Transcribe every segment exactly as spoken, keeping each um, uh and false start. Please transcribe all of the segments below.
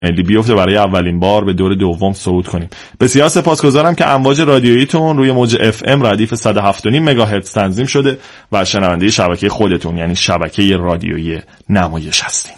ملی بیفته برای اولین بار به دور دوم صعود کنیم. بسیار سپاسگزارم که امواج رادیوییتون روی موج اف ام ردیف صد و هفت و نیم مگاهرتز تنظیم شده و شنونده شبکه خودتون یعنی شبکه رادیویی نمایش هستیم.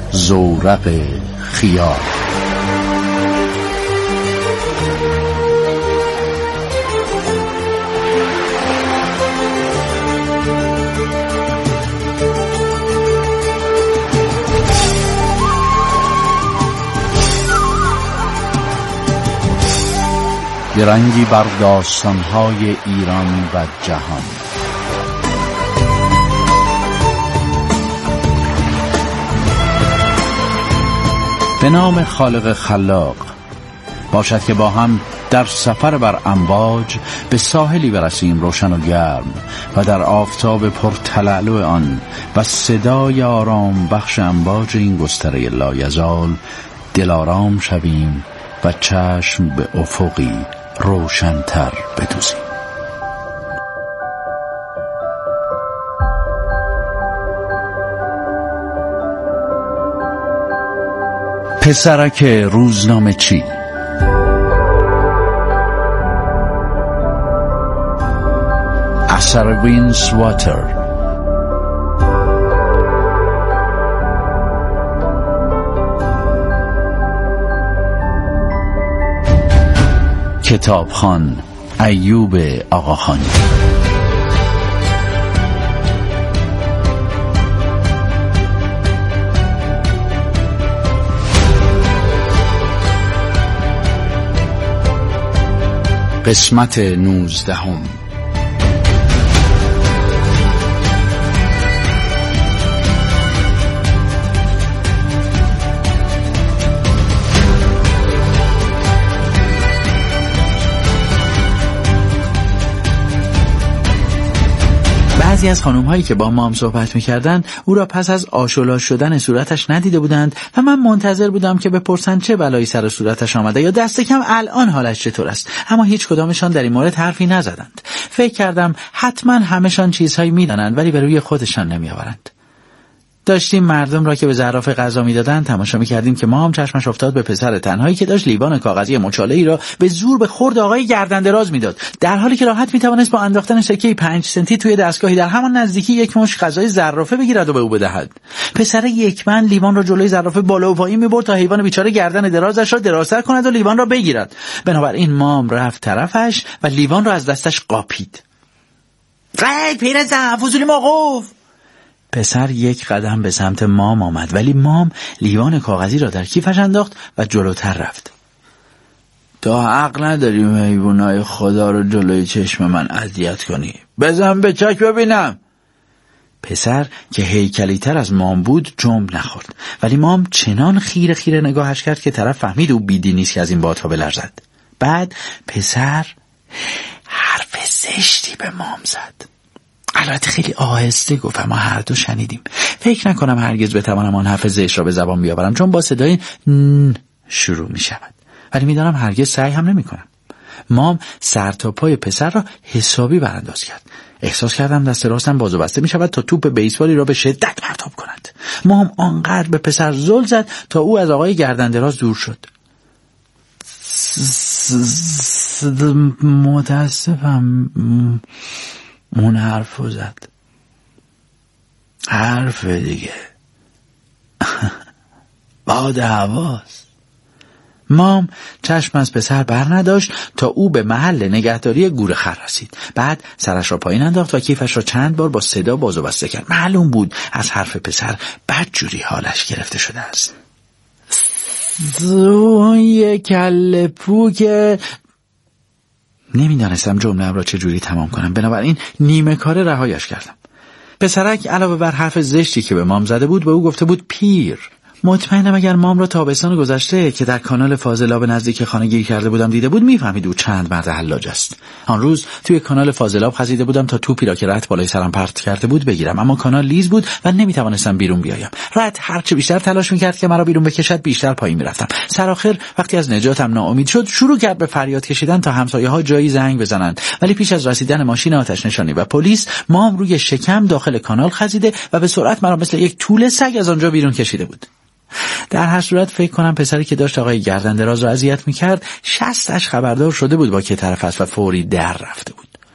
زورق خیال. درنگی بر داستان‌های ایران و جهان. به نام خالق خلاق. باشد که با هم در سفر بر امواج به ساحلی برسیم روشن و گرم و در آفتاب پرتلالو آن و صدای آرام بخش امواج این گستره لایزال دلارام شویم و چشم به افقی روشن‌تر بدوزیم. پسرک روزنامه چی. اثر وینس واتر. کتابخوان ایوب آقاخانی. قسمت نوزدهم. بعضی از خانم هایی که با مام صحبت میکردن او را پس از آشولا شدن صورتش ندیده بودند و من منتظر بودم که بپرسن چه بلایی سر صورتش آمده یا دست کم الان حالش چطور است، اما هیچ کدامشان در این مورد حرفی نزدند. فکر کردم حتما همشان چیزهایی میدانند ولی به روی خودشان نمیآورند. داشتیم مردم را که به زرافه غذا میدادند تماشا میکردیم که مام چشمش افتاد به پسر تنهایی که داشت لیوان کاغذی مچاله‌ای را به زور به خورد آقای گردن دراز میداد، در حالی که راحت میتوانست با انداختن سکه پنج سنتی توی دستگاهی در همان نزدیکی یک مشت غذای زرافه بگیرد و به او بدهد. پسر یکمن لیوان را جلوی زرافه بالا و پایین میبرد تا حیوان بیچاره گردن درازش را درازتر کند و لیوان را بگیرد. بنابراین مام رفت طرفش و لیوان را از دستش قاپید. "ای پیرزن، فضولی موقوف!" پسر یک قدم به سمت مام آمد ولی مام لیوان کاغذی را در کیفش انداخت و جلوتر رفت. "تا حق نداری حیوانای خدا رو جلوی چشم من اذیت کنی. بزن به چک ببینم." پسر که هیکلی تر از مام بود جنب نخورد ولی مام چنان خیره خیره نگاهش کرد که طرف فهمید او بیدی نیست که از این بادها بلرزد. بعد پسر حرف زشتی به مام زد. البته خیلی آهسته گفت ما هر دو شنیدیم. فکر نکنم هرگز بتوانم آن حرف زشت را به زبان بیاورم چون با صدای ن شروع می شود، ولی میدانم هرگز سعی هم نمی کنم. مام سر تا پای پسر را حسابی برانداز کرد. احساس کردم دست راستم باز و بسته می شود تا توپ بیسبالی را به شدت پرتاب کند. مام آنقدر به پسر زل زد تا او از آقای گردن دراز دور شد. متاسفم، اون حرفو زد. حرف دیگه باد هواست. مام چشم از پسر بر نداشت تا او به محل نگهداری گور خر رسید. بعد سرش را پایین انداخت و کیفش را چند بار با صدا باز و بسته کرد. معلوم بود از حرف پسر بدجوری حالش گرفته شده است. اون یک کله پو که نمیدانستم جمله را چجوری تمام کنم، بنابراین نیمه کاره رهایش کردم. پسرک علاوه بر حرف زشتی که به مام زده بود به او گفته بود پیر. مطمئنم اگر مام را تابستان گذشته که در کانال فاضلاب نزدیک خانه گیر کرده بودم دیده بود میفهمید او چند مرد حلاج است. آن روز توی کانال فاضلاب خزیده بودم تا توپی را که رد بالای سرم پرت کرده بود بگیرم، اما کانال لیز بود و نمیتوانستم بیرون بیایم. رد هرچه بیشتر تلاش میکرد که مرا بیرون بکشد بیشتر پایین میرفتم. سرآخر وقتی از نجاتم ناامید شد شروع کرد به فریاد کشیدن تا همسایه‌ها جایی زنگ بزنند، ولی پیش از رسیدن ماشین آتش نشانی و پلیس مام روی شکم داخل کانال خزیده و به سرعت مرا مثل یک توله سگ از آنجا بیرون کشیده بود. در هر صورت فکر کنم پسری که داشت آقای گردن دراز را اذیت میکرد شستش خبردار شده بود با که طرف است و فوری در رفته بود.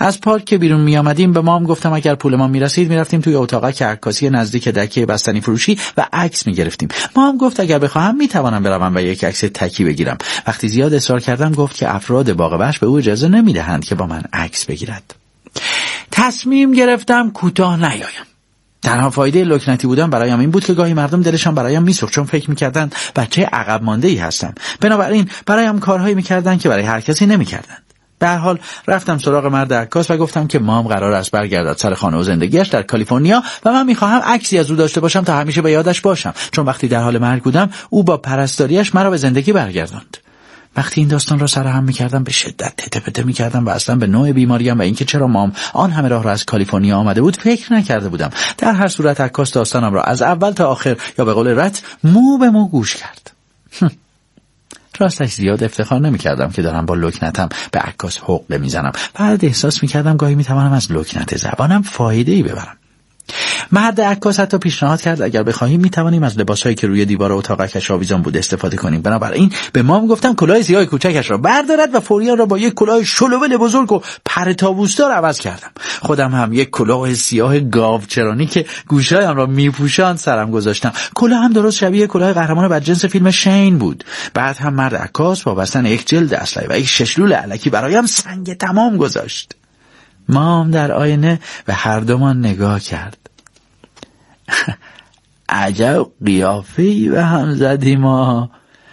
از پارک که بیرون می آمدیم به مام گفتم اگر پول ما می رسید می رفتیم توی اتاقک که عکاسی نزدیک دکه بستنی فروشی و عکس می گرفتیم. مام گفت اگر بخواهم می توانم بروم و یک عکس تکی بگیرم. وقتی زیاد اصرار کردم گفت که افراد باغ وحش به او اجازه نمی دهند که با من عکس بگیرد. تصمیم گرفتم کوتاه نیایم. تنها فایده لکنتی بودن برایم این بود که گاهی مردم دلشان برایم میسوخت چون فکر میکردند بچه عقب مانده ای هستم. بنابراین برایم کارهایی میکردند که برای هر کسی نمیکردند. به هر حال رفتم سراغ مرد عکاس و گفتم که مام قرار است برگردد سر خانه و زندگیش در کالیفرنیا و من میخواهم عکسی از او داشته باشم تا همیشه به یادش باشم، چون وقتی در حال مرگ بودم او با پرستاریش مرا به زندگی برگرداند. وقتی این داستان را سرهم می‌کردم به شدت تته پته می‌کردم و اصلا به نوع بیماریم و اینکه چرا مام آن همه راه را از کالیفرنیا آمده بود فکر نکرده بودم. در هر صورت عکاس داستانم را از اول تا آخر یا به قول رت مو به مو گوش کرد. راستش زیاد افتخار نمی‌کردم که دارم با لکنتم به عکاس حقه میزنم. بعد احساس می‌کردم گاهی می‌توانم از لکنت زبانم فایده‌ای ببرم. مرد عکاس حتی پیشنهاد کرد اگر بخواهیم میتوانیم از لباسایی که روی دیوار اتاقش آویزان بود استفاده کنیم. بنابراین به مام گفتم کلاه سیاه کوچکش را بردارد و فوریان را با یک کلاه شلوول بزرگ و پر تابوسدار عوض کردم. خودم هم یک کلاه سیاه گاوچرانی که گوشه‌ام را میپوشاند سرم گذاشتم. کلاه هم درست شبیه کلاه قهرمان بدجنس فیلم شین بود. بعد هم مرد عکاس با بستن یک جلد اسلحه و یک ششلول الکی برایم سنگ تمام گذاشت. مام در آینه به هر دومان نگاه کرد. عجب قیافه‌ای به هم زدیم ما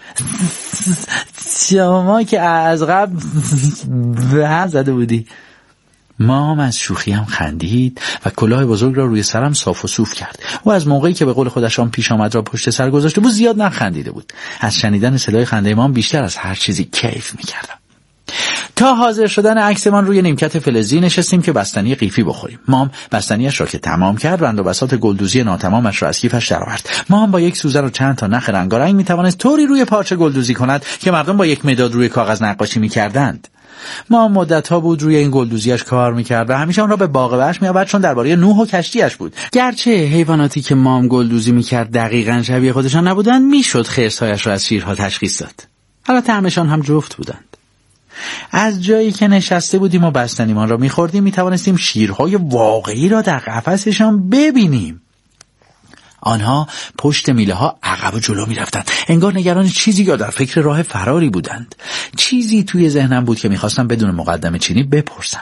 شما که از قبل به هم زده بودی. مام از شوخیم خندید و کلاه بزرگ را روی سرم صاف و صوف کرد. او از موقعی که به قول خودش آن پیش آمد را پشت سر گذاشته بود زیاد نخندیده بود. از شنیدن صدای خنده مام بیشتر از هر چیزی کیف می‌کردم. تا حاضر شدن عکسمان روی نیمکت فلزی نشستیم که بستنی قیفی بخوریم. مام بستنیش را که تمام کرد بند و بساط گلدوزی ناتمامش را از کیفش درآورد. مام با یک سوزن و چند تا نخ رنگارنگ میتوانست طوری روی پارچه گلدوزی کند که مردم با یک مداد روی کاغذ نقاشی میکردند. مام مدت‌ها بود روی این گلدوزیش کار میکرد و همیشه آن را به باغ وحش میآورد چون درباره نوح و کشتیش بود. گرچه حیواناتی که مام گلدوزی میکرد دقیقاً شبیه خودشان نبودند، میشد خرس‌هایش را از شیرها تشخیص داد. حالا طعمشان هم جفت بودند. از جایی که نشسته بودیم و بستنیمان را می‌خوردیم می‌توانستیم شیرهای واقعی را در قفسشان ببینیم. آنها پشت میله‌ها عقب و جلو می‌رفتند، انگار نگران چیزی یا در فکر راه فراری بودند. چیزی توی ذهنم بود که می‌خواستم بدون مقدمه چینی بپرسم.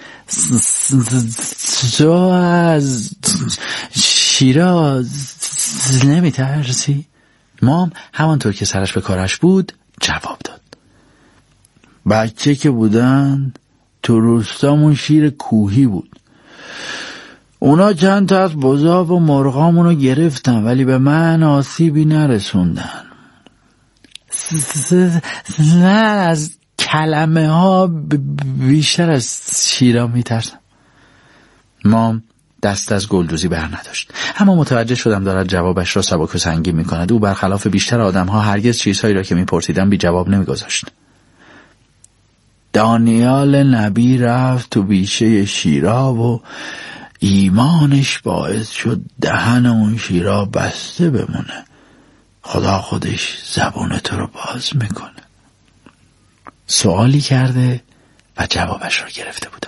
تو از شیراز نمی‌ترسی؟ مام همانطور که سرش به کارش بود جواب داد. بچه که بودن تو روستامون شیر کوهی بود. اونا چند تا از بزاق و مرغامونو گرفتن ولی به من آسیبی نرسوندن. من از کلمه ها بیشتر از شیرا میترسم. مام دست از گلدوزی بر نداشت، اما متوجه شدم دارد جوابش را سبک و سنگین میکند. او برخلاف بیشتر آدم ها هرگز چیزهایی را که میپرسیدم بی جواب نمیگذاشت. دانیال نبی رفت تو بیشه شیرا و ایمانش باعث شد دهن اون شیرا بسته بمونه. خدا خودش زبون تو رو باز میکنه. سوالی کرده و جوابش رو گرفته بودم.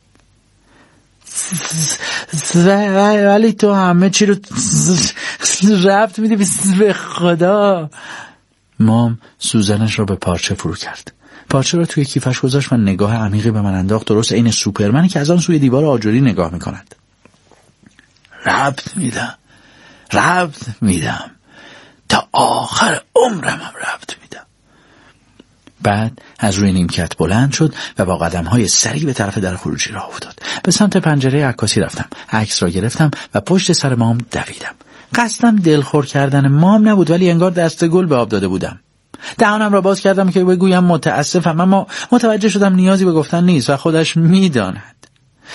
ولی تو همه چی رو ربط میدی به خدا. مام سوزنش رو به پارچه فرو کرد. پارچه را توی کیفش گذاشت و نگاه عمیقی به من انداخت، درست عین سوپرمنی که از آن سوی دیوار آجوری نگاه میکند. ربط میدم ربط میدم تا آخر عمرم هم ربط میدم. بعد از روی نیمکت بلند شد و با قدم‌های سریع به طرف در خروجی راه افتاد. به سمت پنجره عکاسی رفتم، عکس را گرفتم و پشت سر مام دویدم. قصدم دلخور کردن مام نبود، ولی انگار دست گل به آب داده بودم. دهانم را باز کردم که بگویم متاسفم، اما متوجه شدم نیازی به گفتن نیست و خودش میداند.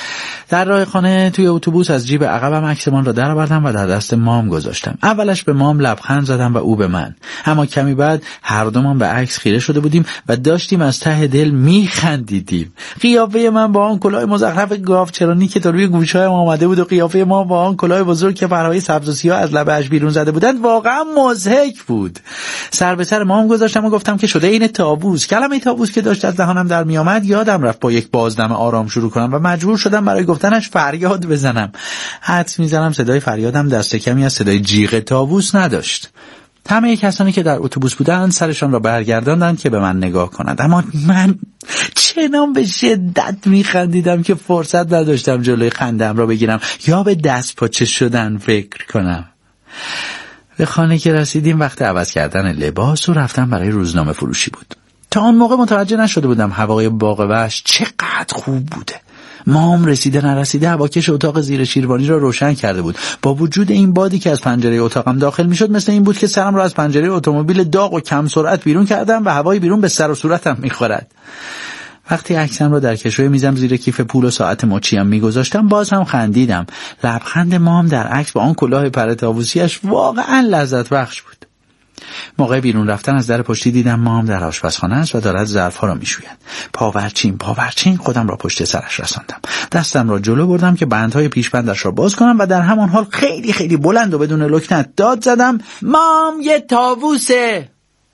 در راه خانه توی اتوبوس از جیب عقبم عکسمان را درآوردم و در دست مام گذاشتم. اولش به مام لبخند زدم و او به من، اما کمی بعد هر دومان به عکس خیره شده بودیم و داشتیم از ته دل میخندیدیم. قیافه من با آن کلاه مزخرف گاوچرانی که تا روی گوشهایم آمده بود و قیافه ما با آن کلاه بزرگ که پرهای سبز و سیاه از لبه‌اش بیرون زده بودند واقعا مضحک بود. سر به سر مام گذاشتم و گفتم که شده این طاووس. کلمه طاووس که داشت از دهانم در میآمد یادم رفت با یک بازدم آرام شروع کنم و مجبور شدم برای گفتنش فریاد بزنم. حدس میزنم صدای فریادم دست کمی از صدای جیغ طاووس نداشت. همه کسانی که در اتوبوس بودند سرشان را برگرداندند که به من نگاه کنند، اما من چنان به شدت میخندیدم که فرصت نداشتم جلوی خندم را بگیرم یا به دست پاچه شدن فکر کنم. به خانه که رسیدیم وقت عوض کردن لباس و رفتن برای روزنامه فروشی بود. تا آن موقع متوجه نشده بودم هوای باغ وحش چقدر خوب بوده. مام رسیده نرسیده هواکش اتاق زیر شیروانی را روشن کرده بود. با وجود این بادی که از پنجره اتاقم داخل میشد مثل این بود که سرم را از پنجره اتومبیل داغ و کم سرعت بیرون کردم و هوای بیرون به سر و صورتم میخورد. وقتی عکسم را در کشوی میزم زیر کیف پول و ساعت مچیم میگذاشتم باز هم خندیدم. لبخند مام در عکس با آن کلاه پر طاووسی‌اش واقعا لذت بخش بود. موقع بیرون رفتن از در پشتی دیدم مام در آشپزخانه است و دارد ظرف‌ها را میشوید. پاورچین پاورچین خودم را پشت سرش رساندم. دستم را جلو بردم که بندهای پیشبندش را باز کنم و در همان حال خیلی خیلی بلند و بدون لکنت داد زدم مام یه طاووسه.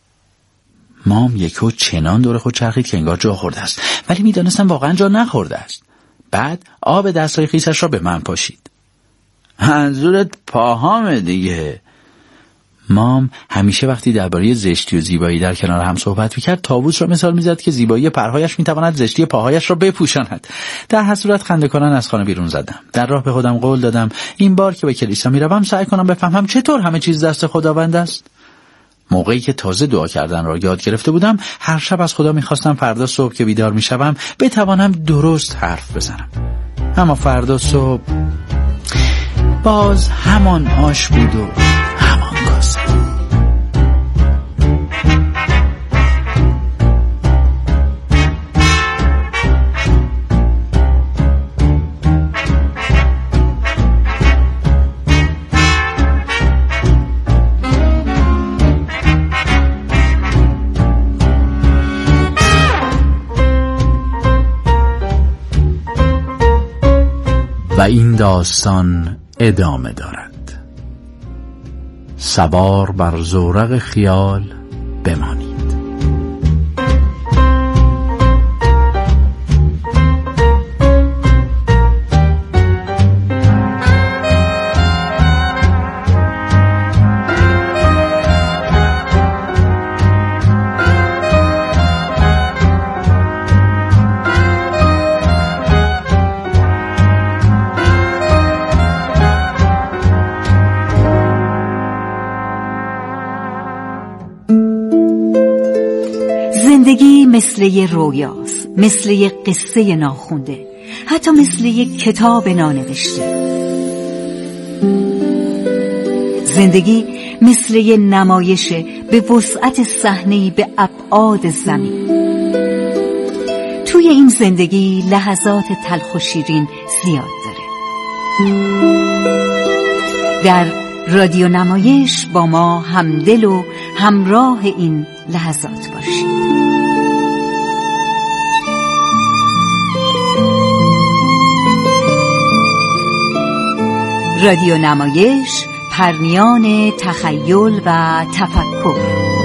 مام یکو چنان دور خود چرخید که انگار جا خورده است، ولی میدانستم واقعا جا نخورده است. بعد آب دستای خیسش را به من پاشید. منظورت پاهامه دیگه. مام همیشه وقتی درباره زشتی و زیبایی در کنار هم صحبت می‌کرد طاووس را مثال می‌زد که زیبایی پرهایش می‌تواند زشتی پاهایش را بپوشاند. در هر صورت خنده کنان از خانه بیرون زدم. در راه به خودم قول دادم این بار که به کلیسا می‌روم سعی کنم بفهمم چطور همه چیز دست خداوند است. موقعی که تازه دعا کردن را یاد گرفته بودم هر شب از خدا می‌خواستم فردا صبح که بیدار می‌شوم بتوانم درست حرف بزنم. اما فردا صبح باز همان آش بود و همان کاسه. و این داستان ادامه دارد. سوار بر زورق خیال بمانید. زندگی مثل یه رویاست، مثل یه قصه ناخونده، حتی مثل یه کتاب نانوشته. زندگی مثل یه نمایشه به وسعت صحنه‌ای به ابعاد زمین. توی این زندگی لحظات تلخ و شیرین زیاد داره. در رادیو نمایش با ما همدل و همراه این لحظات باشید. رادیو نمایش، پرمیان تخیل و تفکر.